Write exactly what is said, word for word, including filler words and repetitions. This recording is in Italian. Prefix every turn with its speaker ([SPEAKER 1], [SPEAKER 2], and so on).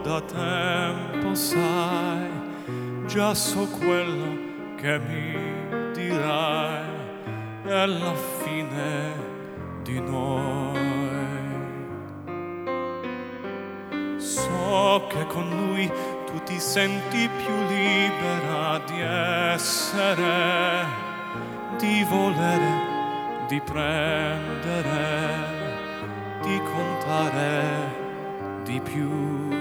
[SPEAKER 1] da tempo, sai, già so quello che mi dirai, è la fine di noi. So che con lui tu ti senti più libera di essere, di volere, di prendere, di contare di più.